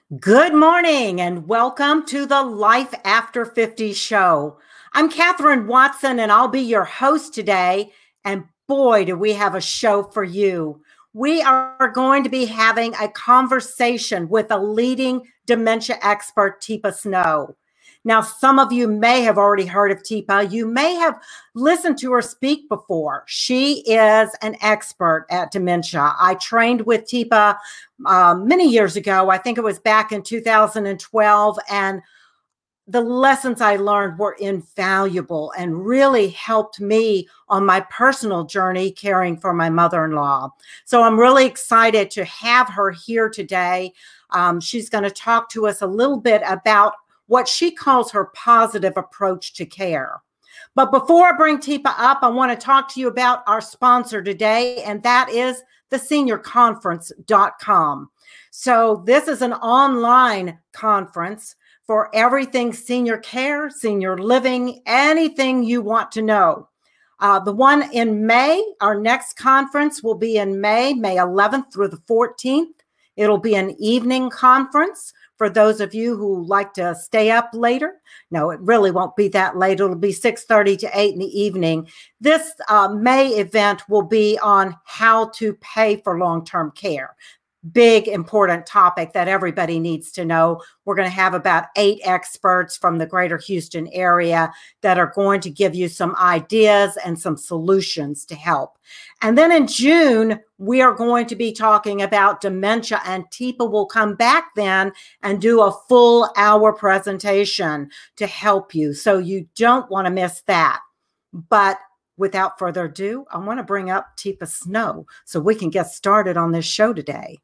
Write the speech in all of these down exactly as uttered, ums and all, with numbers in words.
Good morning and welcome to the Life After fifty show. I'm Katherine Watson and I'll be your host today. And boy, do we have a show for you. We are going to be having a conversation with a leading dementia expert, Teepa Snow. Now, some of you may have already heard of Teepa. You may have listened to her speak before. She is an expert at dementia. I trained with Teepa um, many years ago. I think it was back in two thousand twelve. And the lessons I learned were invaluable and really helped me on my personal journey caring for my mother-in-law. So I'm really excited to have her here today. Um, she's going to talk to us a little bit about what she calls her positive approach to care. But before I bring Teepa up, I want to talk to you about our sponsor today, and that is the senior conference dot com. So this is an online conference for everything senior care, senior living, anything you want to know. Uh, the one in May, our next conference will be in May, May eleventh through the fourteenth. It'll be an evening conference for those of you who like to stay up later. No, it really won't be that late. It'll be six thirty to eight in the evening. This uh, May event will be on how to pay for long-term care. Big, important topic that everybody needs to know. We're going to have about eight experts from the greater Houston area that are going to give you some ideas and some solutions to help. And then in June, we are going to be talking about dementia, and Teepa will come back then and do a full hour presentation to help you. So you don't want to miss that. But without further ado, I want to bring up Teepa Snow so we can get started on this show today.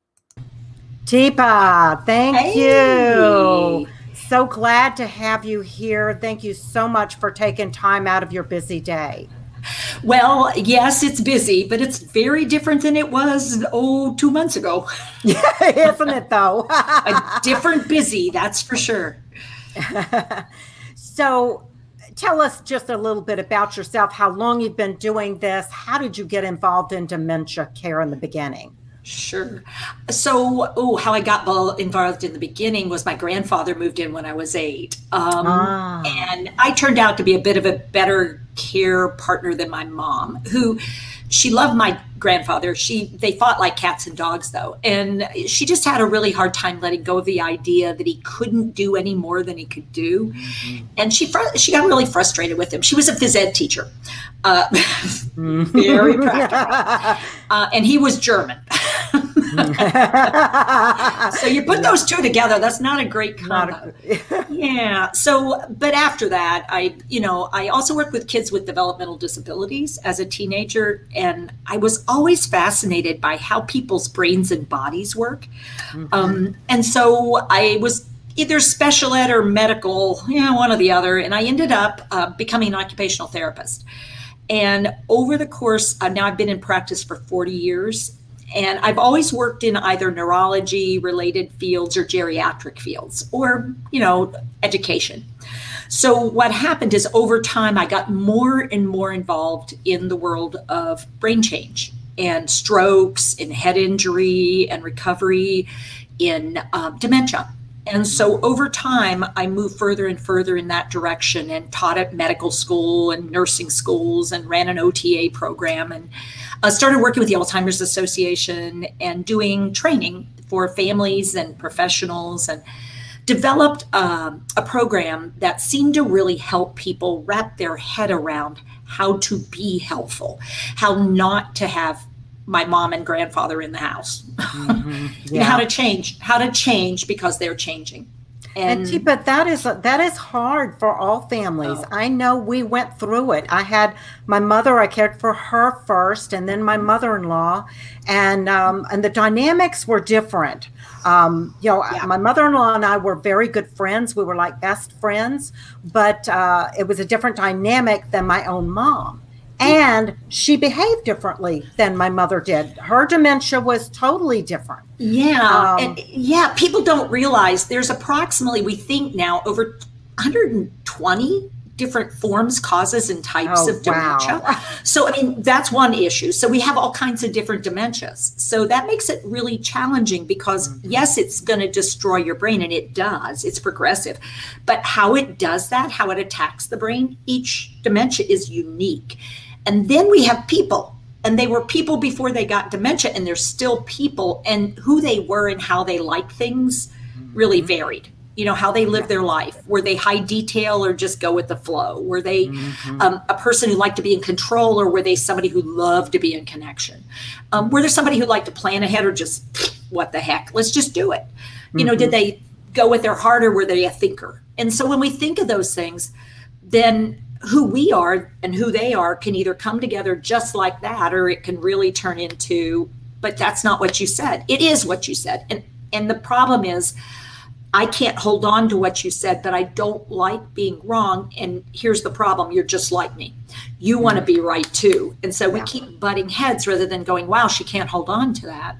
Teepa, thank hey. you. So glad to have you here. Thank you so much for taking time out of your busy day. Well, yes, it's busy, but it's very different than it was, oh, two months ago. Isn't it, though? A different busy, that's for sure. So tell us just a little bit about yourself, how long you've been doing this. How did you get involved in dementia care in the beginning? Sure. So, oh, how I got involved in the beginning was my grandfather moved in when I was eight. Um, ah. And I turned out to be a bit of a better care partner than my mom, who she loved my grandfather. She they fought like cats and dogs, though. And she just had a really hard time letting go of the idea that he couldn't do any more than he could do. Mm-hmm. And she she got really frustrated with him. She was a phys ed teacher. Uh, very practical. Uh, and he was German. So you put those two together, that's not a great combo. A, yeah. So, but after that, I, you know, I also worked with kids with developmental disabilities as a teenager, and I was always fascinated by how people's brains and bodies work. Mm-hmm. Um, and so I was either special ed or medical, you know, one or the other, and I ended up uh, becoming an occupational therapist. And over the course, uh, now I've been in practice for forty years. And I've always worked in either neurology related fields or geriatric fields or, you know, education. So what happened is over time, I got more and more involved in the world of brain change and strokes and head injury and recovery in um, dementia. And so over time, I moved further and further in that direction and taught at medical school and nursing schools and ran an O T A program and uh, started working with the Alzheimer's Association and doing training for families and professionals, and developed um, a program that seemed to really help people wrap their head around how to be helpful, how not to have my mom and grandfather in the house, mm-hmm. yeah. and how to change, how to change because they're changing. And, and Teepa, that is that is hard for all families. Oh. I know we went through it. I had my mother. I cared for her first, and then my mother-in-law, and um, and the dynamics were different. Um, you know, yeah. my mother-in-law and I were very good friends. We were like best friends, but uh, it was a different dynamic than my own mom. And she behaved differently than my mother did. Her dementia was totally different. Yeah. Um, and yeah, people don't realize there's approximately, we think now, over one hundred twenty different forms, causes, and types Oh, of dementia. wow. So, I mean, that's one issue. So we have all kinds of different dementias. So that makes it really challenging because, Mm-hmm. yes, it's going to destroy your brain, and it does. It's progressive. But how it does that, how it attacks the brain, each dementia is unique. And then we have people. And they were people before they got dementia, and they're still people. And who they were and how they like things really varied. You know, how they live their life. Were they high detail or just go with the flow? Were they Mm-hmm. um, a person who liked to be in control, or were they somebody who loved to be in connection? Um, were there somebody who liked to plan ahead, or just, what the heck, let's just do it? You know, Mm-hmm. did they go with their heart, or were they a thinker? And so when we think of those things, then who we are and who they are can either come together just like that, or it can really turn into, but that's not what you said. It is what you said. And and the problem is, I can't hold on to what you said, but I don't like being wrong. And here's the problem. You're just like me. You want to be right too. And so we Yeah. keep butting heads rather than going, wow, she can't hold on to that.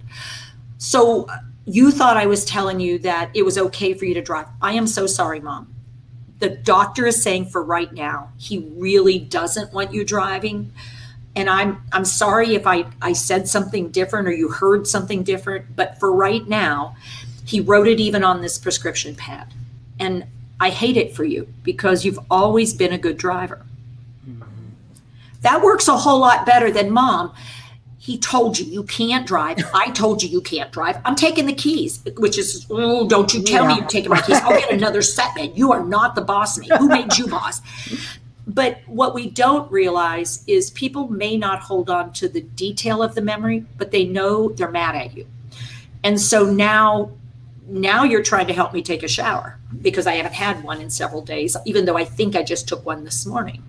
So you thought I was telling you that it was okay for you to drive. I am so sorry, Mom. The doctor is saying for right now, he really doesn't want you driving. And I'm I'm sorry if I, I said something different or you heard something different, but for right now, he wrote it even on this prescription pad. And I hate it for you because you've always been a good driver. Mm-hmm. That works a whole lot better than, Mom, he told you you can't drive. I told you you can't drive. I'm taking the keys, which is, oh, don't you tell Yeah. me you're taking my keys. I'll get another set, man. You are not the boss man. Who made you boss? But what we don't realize is people may not hold on to the detail of the memory, but they know they're mad at you. And so now, now you're trying to help me take a shower because I haven't had one in several days, even though I think I just took one this morning.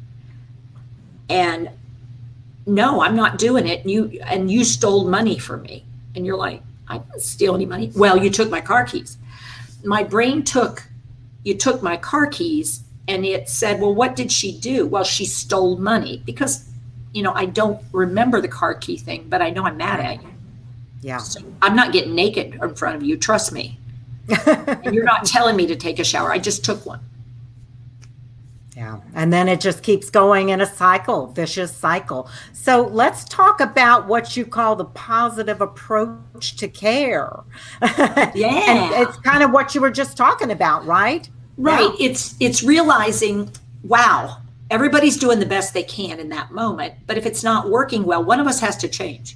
And no, I'm not doing it. And you, and you stole money from me. And you're like, I didn't steal any money. Well, you took my car keys. My brain took, you took my car keys, and it said, well, what did she do? Well, she stole money because, you know, I don't remember the car key thing, but I know I'm mad at you. Yeah. So I'm not getting naked in front of you. Trust me. And you're not telling me to take a shower. I just took one. Yeah. And then it just keeps going in a cycle, vicious cycle. So let's talk about what you call the positive approach to care. Yeah. And it's kind of what you were just talking about, right? Right. Yeah. It's it's realizing, wow, everybody's doing the best they can in that moment. But if it's not working well, one of us has to change.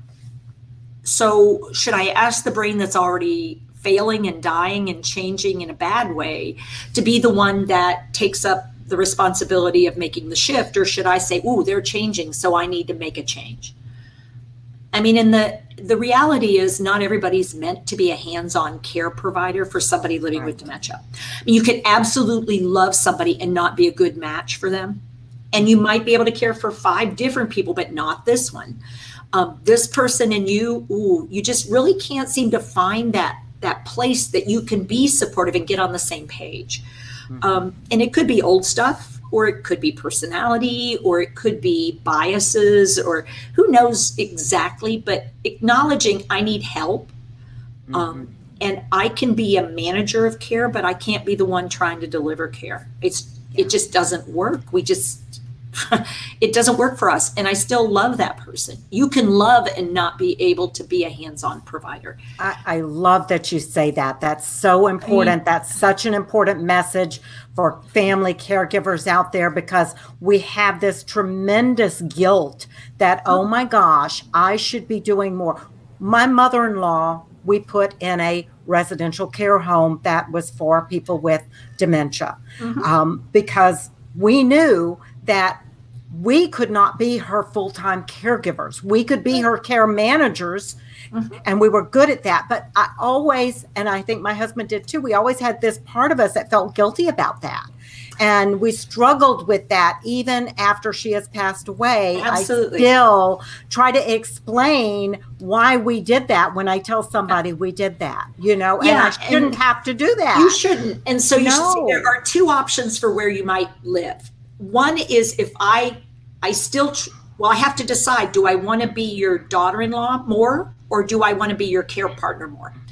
So should I ask the brain that's already failing and dying and changing in a bad way to be the one that takes up the responsibility of making the shift? Or should I say, ooh, they're changing, so I need to make a change? I mean, and the, the reality is not everybody's meant to be a hands-on care provider for somebody living Right. with dementia. I mean, you could absolutely love somebody and not be a good match for them. And you might be able to care for five different people, but not this one. Um, this person and you, ooh, you just really can't seem to find that that place that you can be supportive and get on the same page. Mm-hmm. Um, and it could be old stuff, or it could be personality, or it could be biases, or who knows exactly, but acknowledging I need help. Mm-hmm. Um, and I can be a manager of care, but I can't be the one trying to deliver care. It's yeah. It just doesn't work. We just, it doesn't work for us. And I still love that person. You can love and not be able to be a hands-on provider. I, I love that you say that. That's so important. That's such an important message for family caregivers out there, because we have this tremendous guilt that, oh my gosh, I should be doing more. My mother-in-law, we put in a residential care home that was for people with dementia, mm-hmm. um, because we knew that we could not be her full-time caregivers. We could be her care managers, mm-hmm. and we were good at that. But I always, and I think my husband did too, we always had this part of us that felt guilty about that. And we struggled with that even after she has passed away. Absolutely. I still try to explain why we did that when I tell somebody we did that, you know, yeah, and I shouldn't have to do that. You shouldn't. And so you no. should see there are two options for where you might live. One is if I, I still, tr- well, I have to decide, do I want to be your daughter-in-law more, or do I want to be your care partner more?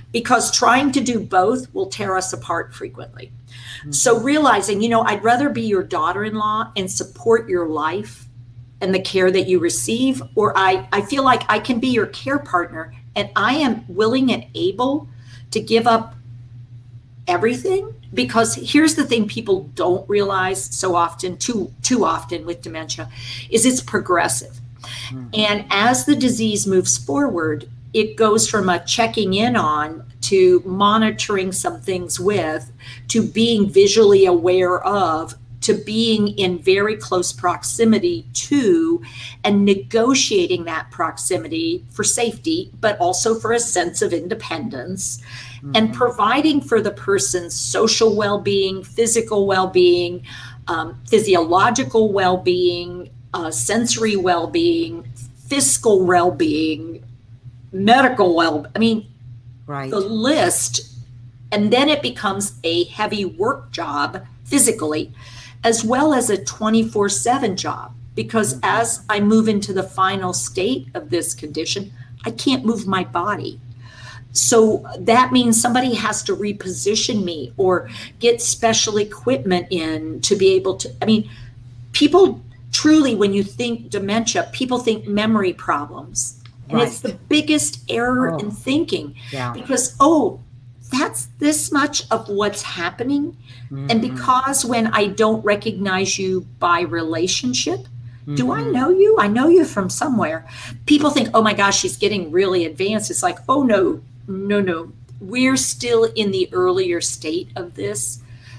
because trying to do both will tear us apart frequently. Mm-hmm. So realizing, you know, I'd rather be your daughter-in-law and support your life and the care that you receive, or I, I feel like I can be your care partner and I am willing and able to give up everything. Because here's the thing people don't realize so often, too, too often with dementia, is it's progressive. Mm-hmm. And as the disease moves forward, it goes from a checking in on to monitoring some things with, to being visually aware of, to being in very close proximity to, and negotiating that proximity for safety, but also for a sense of independence, mm-hmm. and providing for the person's social well-being, physical well-being, um, physiological well-being, uh, sensory well-being, fiscal well-being, medical well, I mean, right. the list, and then it becomes a heavy work job physically, as well as a twenty-four seven job, because mm-hmm. as I move into the final state of this condition, I can't move my body. So that means somebody has to reposition me or get special equipment in to be able to, I mean, people truly, when you think dementia, people think memory problems. And right. it's the biggest error oh. in thinking, yeah. because, oh, that's this much of what's happening. Mm-hmm. And because when I don't recognize you by relationship, mm-hmm. do I know you? I know you from somewhere. People think, oh my gosh, she's getting really advanced. It's like, oh no, no, no. We're still in the earlier state of this.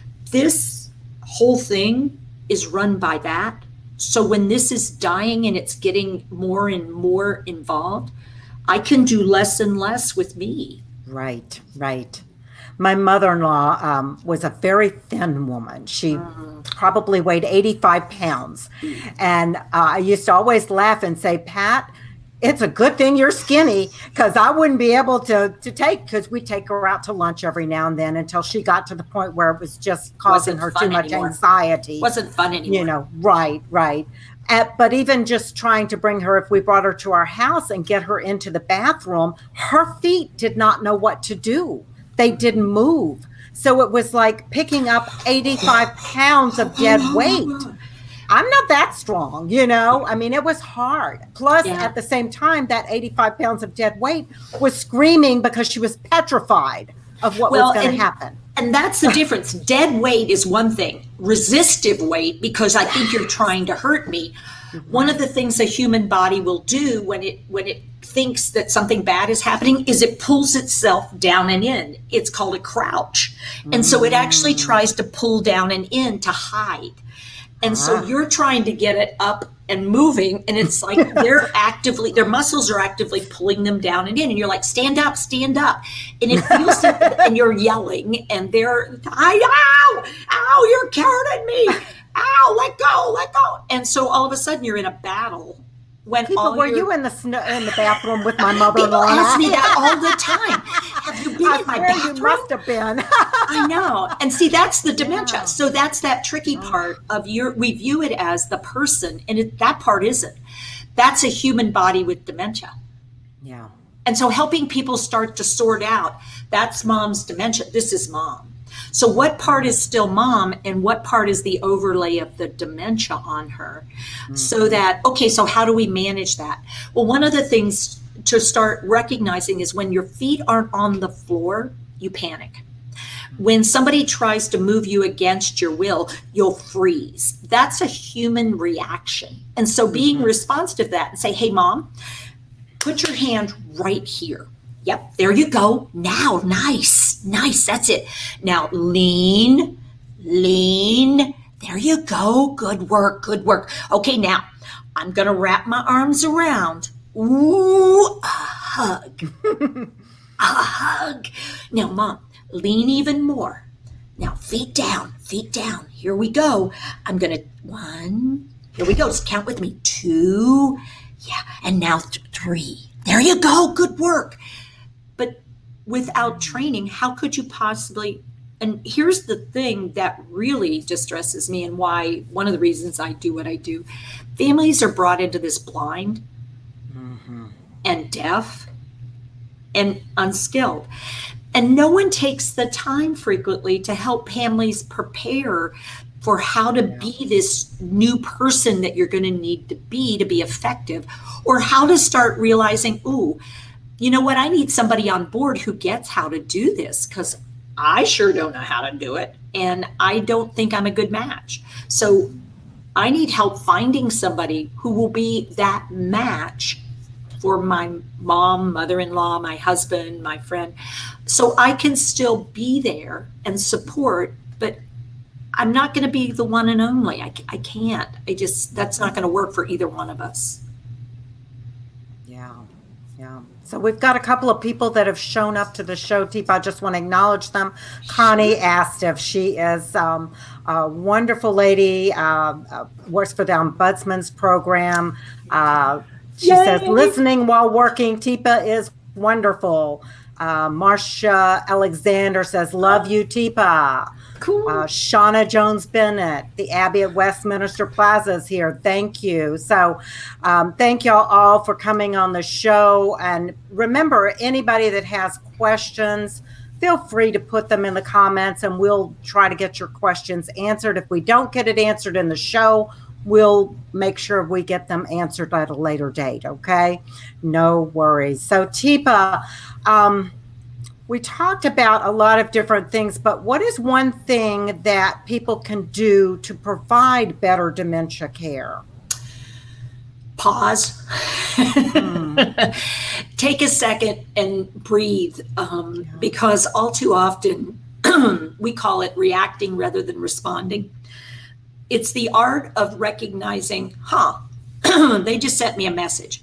This whole thing is run by that. So when this is dying and it's getting more and more involved, I can do less and less with me. Right, right. My mother-in-law um, was a very thin woman. She mm-hmm. probably weighed eighty-five pounds. Mm-hmm. And uh, I used to always laugh and say, Pat, it's a good thing you're skinny, because I wouldn't be able to, to take, because we take her out to lunch every now and then until she got to the point where it was just causing her too much anymore. anxiety. Wasn't fun anymore. You know, right, right. Uh, but even just trying to bring her, if we brought her to our house and get her into the bathroom, her feet did not know what to do. They didn't move. So it was like picking up eighty-five pounds of dead weight. I'm not that strong, you know? I mean, it was hard. Plus, yeah. at the same time, that eighty-five pounds of dead weight was screaming because she was petrified of what well, was going to happen. And that's the difference. Dead weight is one thing. Resistive weight, because I think you're trying to hurt me. Mm-hmm. One of the things the human body will do when it when it thinks that something bad is happening is it pulls itself down and in. It's called a crouch. And mm-hmm. so it actually tries to pull down and in to hide. And ah. so you're trying to get it up and moving, and it's like they're actively, their muscles are actively pulling them down and in, and you're like, stand up, stand up. And it feels like, and you're yelling, and they're, I, ow, ow, you're carrying me. Ow, let go, let go. And so all of a sudden you're in a battle. When People, all were your, you in the snow, in the bathroom with my mother-in-law? People ask me that all the time. Have you been I in my swear bathroom? You must have been. I know. And see, that's the dementia. Yeah. So that's that tricky part of your, we view it as the person, and it, that part isn't. That's a human body with dementia. Yeah. And so helping people start to sort out, that's mom's dementia. This is mom. So what part is still mom, and what part is the overlay of the dementia on her? Mm-hmm. So that, okay, so how do we manage that? Well, one of the things to start recognizing is when your feet aren't on the floor, you panic. When somebody tries to move you against your will, you'll freeze. That's a human reaction. And so being mm-hmm. responsive to that and say, hey, mom, put your hand right here. Yep, there you go. Now, nice, nice, that's it. Now, lean, lean. There you go. Good work, good work. Okay, now, I'm going to wrap my arms around. Ooh, a hug. A hug. Now, mom, lean even more. Now, feet down, feet down. Here we go. I'm going to, one, here we go. Just count with me. Two, yeah, and now th- three. There you go. Good work. But without training, how could you possibly, and here's the thing that really distresses me and why, one of the reasons I do what I do, families are brought into this blind mm-hmm. and deaf and unskilled. And no one takes the time frequently to help families prepare for how to be this new person that you're going to need to be to be effective, or how to start realizing, ooh, you know what, I need somebody on board who gets how to do this, because I sure don't know how to do it, and I don't think I'm a good match. So I need help finding somebody who will be that match for my mom, mother-in-law, my husband, my friend, so I can still be there and support, but I'm not going to be the one and only. I, I can't. I just, that's not going to work for either one of us. Yeah. Yeah. So we've got a couple of people that have shown up to the show, Teepa. I just want to acknowledge them. Connie asked if she is um, a wonderful lady, uh, uh, works for the Ombudsman's program. Uh, she Yay. says, listening while working, Teepa is wonderful. Uh, Marcia Alexander says, love you, Teepa. Cool. Uh, Shauna Jones Bennett, the Abbey at Westminster Plaza is here. Thank you. So um, thank y'all all for coming on the show. And remember, anybody that has questions, feel free to put them in the comments and we'll try to get your questions answered. If we don't get it answered in the show, we'll make sure we get them answered at a later date. Okay. No worries. So Teepa, um, we talked about a lot of different things, but what is one thing that people can do to provide better dementia care? Pause. Mm. Take a second and breathe, um, yeah. because all too often we call it reacting rather than responding. It's the art of recognizing, huh, they just sent me a message.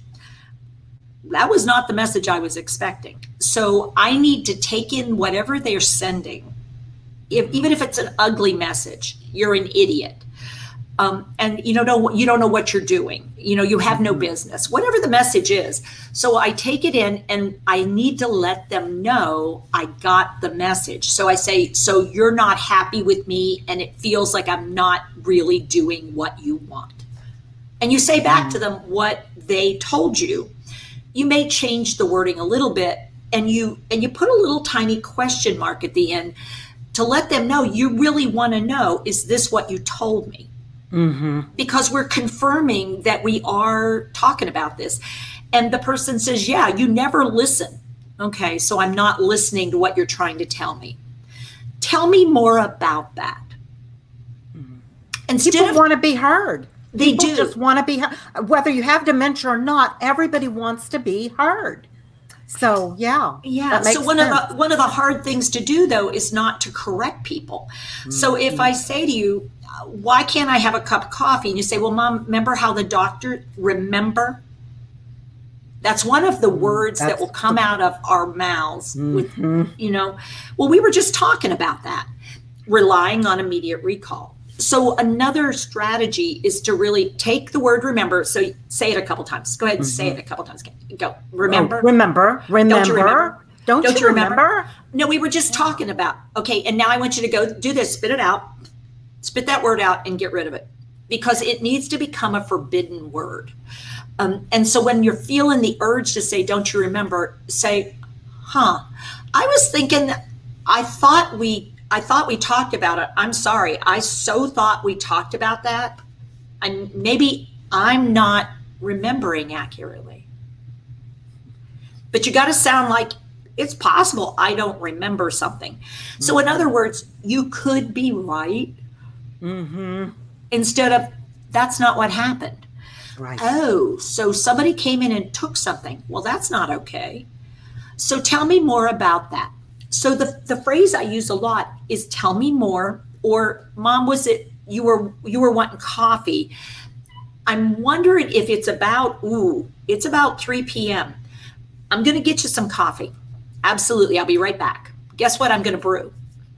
That was not the message I was expecting. So I need to take in whatever they're sending. If, even if it's an ugly message, you're an idiot. Um, and you don't know what, you don't know what you're doing. You know, you have no business, whatever the message is. So I take it in and I need to let them know I got the message. So I say, so you're not happy with me and it feels like I'm not really doing what you want. And you say back to them what they told you. You may change the wording a little bit and you and you put a little tiny question mark at the end to let them know you really want to know, is this what you told me? Mm-hmm. Because we're confirming that we are talking about this. And the person says, yeah, you never listen. Okay, so I'm not listening to what you're trying to tell me. Tell me more about that. Mm-hmm. Instead People of, want to be heard. They People do. just want to be heard. Whether you have dementia or not, everybody wants to be heard. So, yeah. Yeah. So one sense. of the one of the hard things to do, though, is not to correct people. Mm-hmm. So if I say to you, why can't I have a cup of coffee? And you say, well, Mom, remember how the doctor, remember? That's one of the words That's that will come out of our mouths mm-hmm. with, you know, well, we were just talking about that, relying on immediate recall. So another strategy is to really take the word remember. So say it a couple times. Go ahead and mm-hmm. say it a couple times. Go. Remember. Oh, remember. Remember. Don't you remember? Don't, Don't you remember? remember? No, we were just talking about, okay, and now I want you to go do this, spit it out, spit that word out and get rid of it because it needs to become a forbidden word. Um, and so when you're feeling the urge to say, don't you remember, say, huh, I was thinking, I thought we I thought we talked about it. I'm sorry. I so thought we talked about that. And maybe I'm not remembering accurately. But you got to sound like it's possible I don't remember something. Mm-hmm. So in other words, you could be right. Mm-hmm. Instead of, that's not what happened. Right. Oh, so somebody came in and took something. Well, that's not okay. So tell me more about that. So the, the phrase I use a lot is tell me more, or Mom, was it you were you were wanting coffee? I'm wondering if it's about, ooh, it's about three p.m. I'm going to get you some coffee. Absolutely. I'll be right back. Guess what I'm going to brew?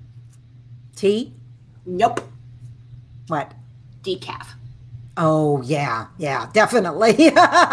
Tea? Nope. What? Decaf. Oh, yeah. Yeah, definitely.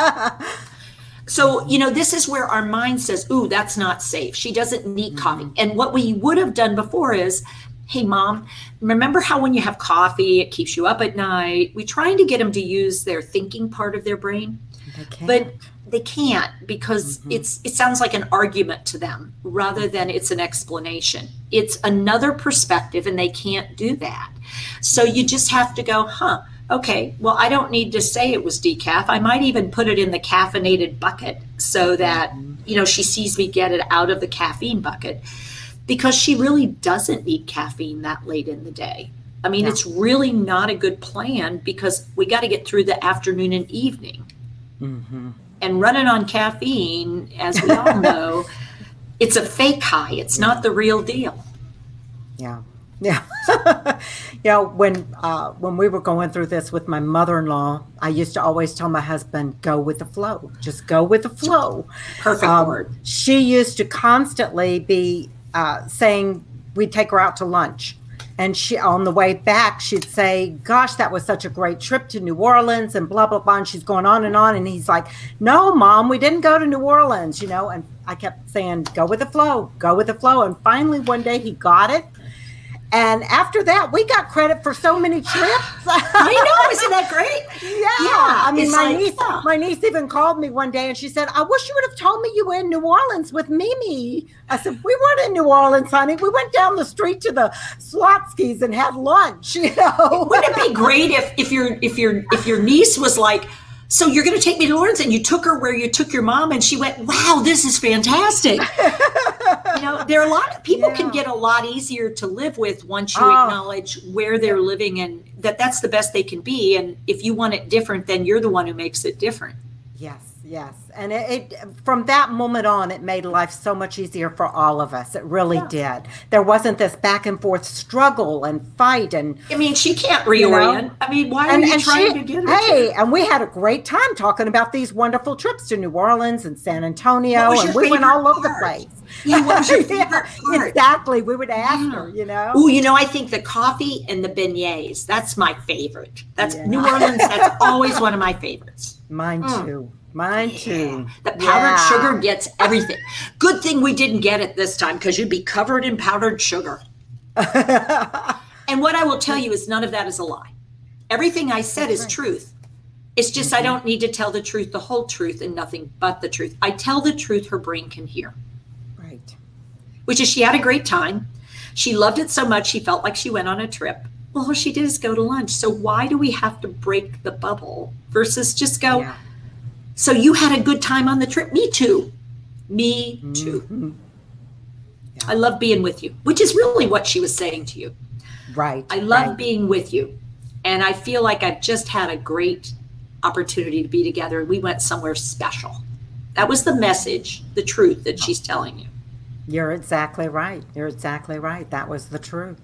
So, you know, this is where our mind says, ooh, that's not safe. She doesn't need mm-hmm. coffee. And what we would have done before is, hey, Mom, remember how when you have coffee, it keeps you up at night? We're trying to get them to use their thinking part of their brain. but they can't because mm-hmm. it's it sounds like an argument to them rather than it's an explanation. It's another perspective, and they can't do that. So you just have to go, huh, okay, well, I don't need to say it was decaf. I might even put it in the caffeinated bucket so that, you know, she sees me get it out of the caffeine bucket, because she really doesn't need caffeine that late in the day. I mean, no. It's really not a good plan because we got to get through the afternoon and evening. Mm-hmm. And running on caffeine, as we all know, it's a fake high. It's not the real deal. Yeah. Yeah. You know, when uh, when we were going through this with my mother-in-law, I used to always tell my husband, go with the flow. Just go with the flow. Perfect um, word. She used to constantly be uh, saying, we'd take her out to lunch. And she, on the way back, she'd say, gosh, that was such a great trip to New Orleans and blah, blah, blah. And she's going on and on. And he's like, no, Mom, we didn't go to New Orleans, you know. And I kept saying, go with the flow, go with the flow. And finally, one day he got it. And after that, we got credit for so many trips. I know, isn't that great? Yeah. yeah I mean, my like, niece, yeah. my niece even called me one day and she said, I wish you would have told me you were in New Orleans with Mimi. I said, we weren't in New Orleans, honey. We went down the street to the Slotsky's and had lunch. You know, wouldn't it be great if if your if your if your niece was like, so you're going to take me to New Orleans, and you took her where you took your mom, and she went, wow, this is fantastic. You know, there are a lot of people yeah. can get a lot easier to live with once you oh. acknowledge where they're living and that that's the best they can be. And if you want it different, then you're the one who makes it different. Yes, yes. And it, it from that moment on, it made life so much easier for all of us. It really yeah. did. There wasn't this back and forth struggle and fight. And I mean, she can't reorient. You know? I mean, why are and, you and trying she, to get her? Hey, to? and we had a great time talking about these wonderful trips to New Orleans and San Antonio, and we went all over the place. Yeah, what was your favorite yeah, part? Exactly. We would ask yeah. her, you know. Oh, you know, I think the coffee and the beignets, that's my favorite. That's yeah. New Orleans, that's always one of my favorites. Mine mm. too. Mine yeah. too. The powdered yeah. sugar gets everything. Good thing we didn't get it this time because you'd be covered in powdered sugar. And what I will tell you is none of that is a lie. Everything I said that's is right. truth. It's just mm-hmm. I don't need to tell the truth, the whole truth, and nothing but the truth. I tell the truth her brain can hear. Right. Which is she had a great time. She loved it so much she felt like she went on a trip. Well, all she did is go to lunch. So why do we have to break the bubble versus just go, yeah. so you had a good time on the trip? Me too. Me too. Mm-hmm. Yeah. I love being with you, which is really what she was saying to you. Right. I love right. being with you. And I feel like I've just had a great opportunity to be together. We went somewhere special. That was the message, the truth that she's telling you. You're exactly right. You're exactly right. That was the truth.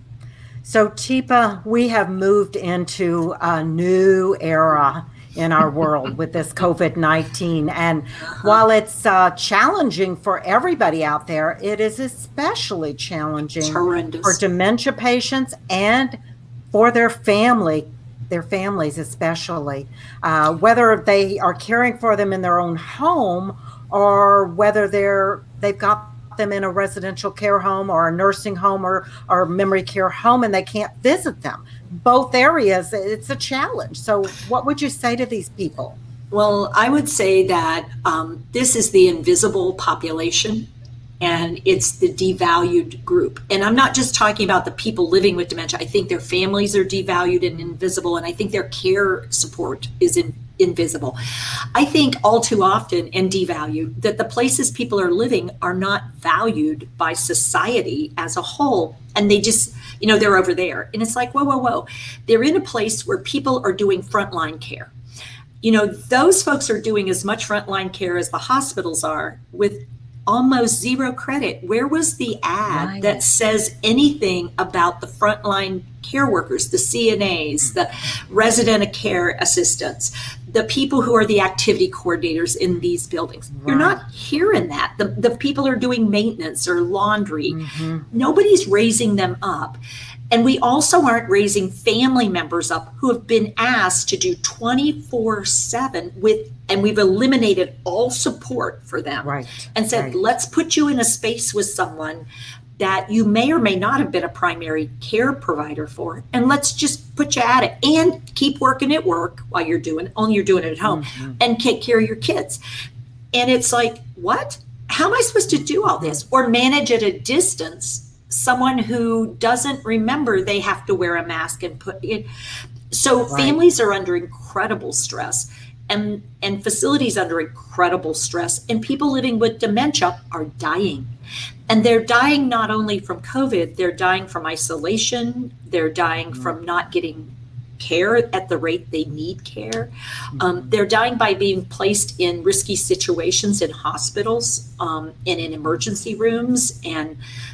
So, Teepa, we have moved into a new era in our world with this COVID nineteen. And while it's uh, challenging for everybody out there, it is especially challenging for dementia patients and for their family, their families especially, uh, whether they are caring for them in their own home or whether they're they've got them in a residential care home or a nursing home or, or memory care home and they can't visit them. Both areas, it's a challenge. So what would you say to these people? Well, I would say that um, this is the invisible population and it's the devalued group. And I'm not just talking about the people living with dementia. I think their families are devalued and invisible, and I think their care support is in, invisible. I think all too often and devalued that the places people are living are not valued by society as a whole. And they just, you know, they're over there. And it's like, whoa, whoa, whoa. They're in a place where people are doing frontline care. You know, those folks are doing as much frontline care as the hospitals are with almost zero credit. Where was the ad right. that says anything about the frontline care workers, the C N As, the resident care assistants, the people who are the activity coordinators in these buildings? Right. You're not hearing that. The, the people who are doing maintenance or laundry, mm-hmm. nobody's raising them up. And we also aren't raising family members up who have been asked to do twenty-four seven with and we've eliminated all support for them, right. and said, right. let's put you in a space with someone that you may or may not have been a primary care provider for, and let's just put you at it and keep working at work while you're doing it, only you're doing it at home, mm-hmm. and take care of your kids. And it's like, what? How am I supposed to do all this? Or manage at a distance someone who doesn't remember they have to wear a mask and put it. So right. families are under incredible stress, and, and facilities under incredible stress, and people living with dementia are dying. And they're dying not only from COVID, they're dying from isolation, they're dying mm-hmm. from not getting care at the rate they need care. Mm-hmm. Um, they're dying by being placed in risky situations in hospitals um, and in emergency rooms, and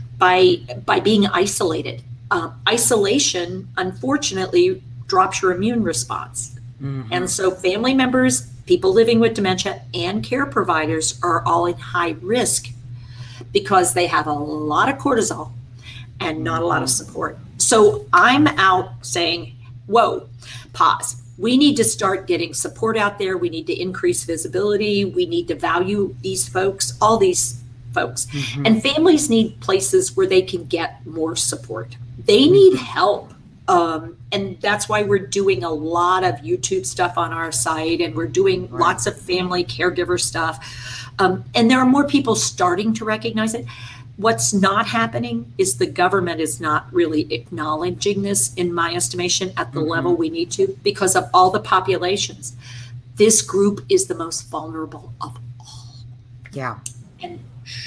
by by being isolated. Uh, isolation, unfortunately, drops your immune response. Mm-hmm. And so family members, people living with dementia, and care providers are all in high risk because they have a lot of cortisol and not a lot of support. So I'm out saying, whoa, pause. We need to start getting support out there. We need to increase visibility. We need to value these folks, all these folks. Mm-hmm. And families need places where they can get more support. They need help. Um, and that's why we're doing a lot of YouTube stuff on our site, and we're doing right. lots of family caregiver stuff. Um, and there are more people starting to recognize it. What's not happening is the government is not really acknowledging this, in my estimation, at the mm-hmm. level we need to, because of all the populations. This group is the most vulnerable of all. Yeah. And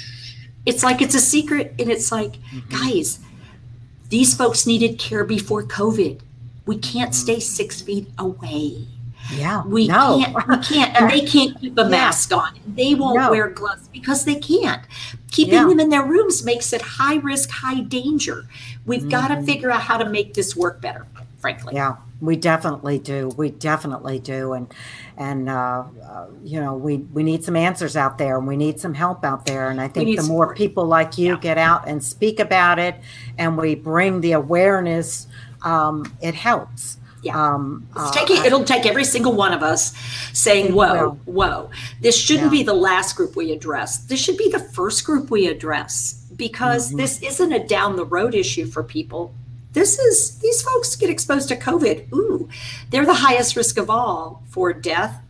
it's like it's a secret, and it's like, mm-hmm. guys, these folks needed care before COVID. We can't mm-hmm. stay six feet away. Yeah, we no. can't, we can't, and they can't keep a yeah. mask on. They won't no. wear gloves because they can't. Keeping yeah. them in their rooms makes it high risk, high danger. We've mm-hmm. got to figure out how to make this work better, frankly. Yeah, we definitely do. We definitely do. And, and uh, uh, you know, we, we need some answers out there, and we need some help out there. And I think the more support. people like you yeah. get out and speak about it, and we bring the awareness, um, it helps. Yeah, um, it's taking, uh, it'll take every single one of us saying, whoa, will. whoa, this shouldn't yeah. be the last group we address. This should be the first group we address, because mm-hmm. this isn't a down the road issue for people. This is, these folks get exposed to COVID. Ooh, they're the highest risk of all for death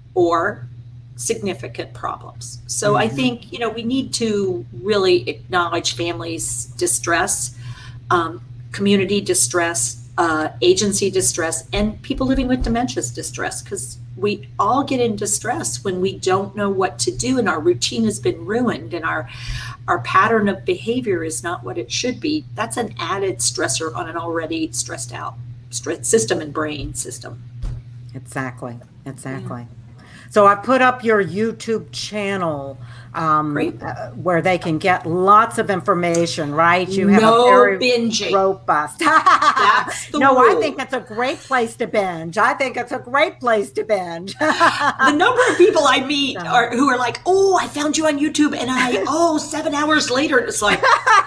or significant problems. So mm-hmm. I think, you know, we need to really acknowledge families' distress, um, community distress, Uh, agency distress, and people living with dementia's distress, because we all get in distress when we don't know what to do, and our routine has been ruined, and our our pattern of behavior is not what it should be. That's an added stressor on an already stressed out stress system and brain system. Exactly, exactly. Yeah. So I put up your YouTube channel um, uh, where they can get lots of information, right? You have no a very binging. robust. That's the no, rule. I think it's a great place to binge. I think it's a great place to binge. The number of people I meet are who are like, "Oh, I found you on YouTube," and I, oh, seven hours later, it's like,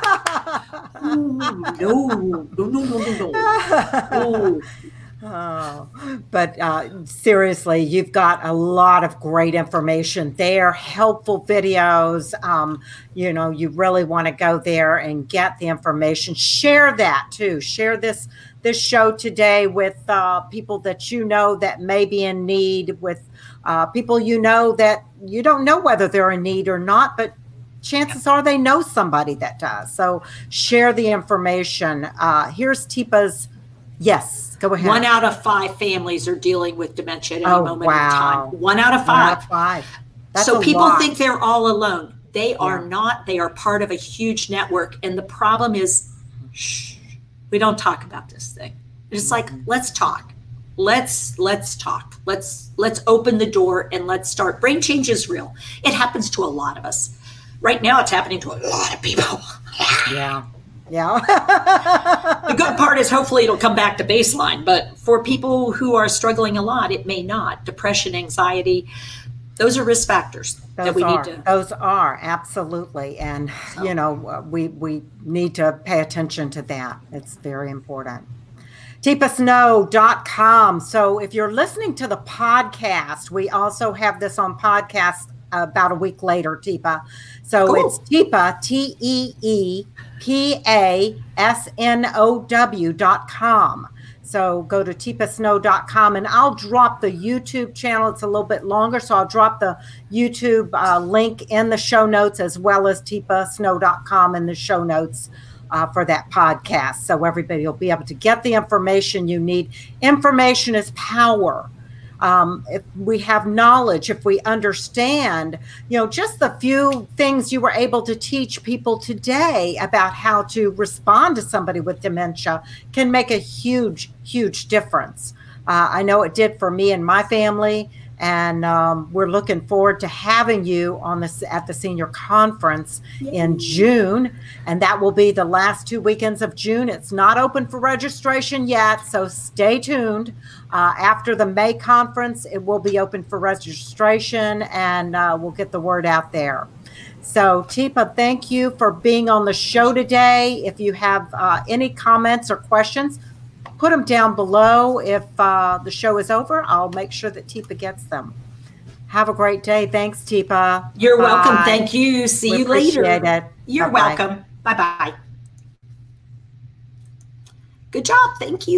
oh, no, no, no, no, no, no. Oh, but uh, seriously, you've got a lot of great information there, helpful videos. Um, you know, you really want to go there and get the information. Share that too. Share this this show today with uh, people that you know that may be in need, with uh, people you know that you don't know whether they're in need or not, but chances are they know somebody that does. So share the information. Uh, here's Teepa's. Yes. Go ahead. One out of five families are dealing with dementia at any oh, moment wow. in time. One out of five. One out of five. That's so a people lot. think they're all alone. They are yeah. not. They are part of a huge network. And the problem is, shh, we don't talk about this thing. It's mm-hmm. like, let's talk. Let's let's talk. Let's let's open the door and let's start. Brain change is real. It happens to a lot of us. Right now, it's happening to a lot of people. Yeah. Yeah. The good part is hopefully it'll come back to baseline. But for people who are struggling a lot, it may not. Depression, anxiety, those are risk factors those that we are, need to. Those are, absolutely. And, so. you know, we, we need to pay attention to that. It's very important. teepa snow dot com. So if you're listening to the podcast, we also have this on podcast about a week later, Teepa. So cool. It's Teepa, T E E P A S N O W dot com. So go to teepa snow dot com, and I'll drop the YouTube channel. It's a little bit longer, so I'll drop the YouTube uh, link in the show notes, as well as teepa snow dot com in the show notes uh, for that podcast. So everybody will be able to get the information you need. Information is power. Um, if we have knowledge, if we understand, you know, just the few things you were able to teach people today about how to respond to somebody with dementia can make a huge, huge difference. Uh, I know it did for me and my family, and um, we're looking forward to having you on this at the senior conference Yay. in June, and that will be the last two weekends of June. It's not open for registration yet, so stay tuned. Uh, after the May conference, it will be open for registration, and uh, we'll get the word out there. So, Teepa, thank you for being on the show today. If you have uh, any comments or questions, put them down below. If uh, the show is over, I'll make sure that Teepa gets them. Have a great day. Thanks, Teepa. You're Bye. welcome. Thank you. See we you later. It. You're Bye-bye. welcome. Bye-bye. Good job. Thank you.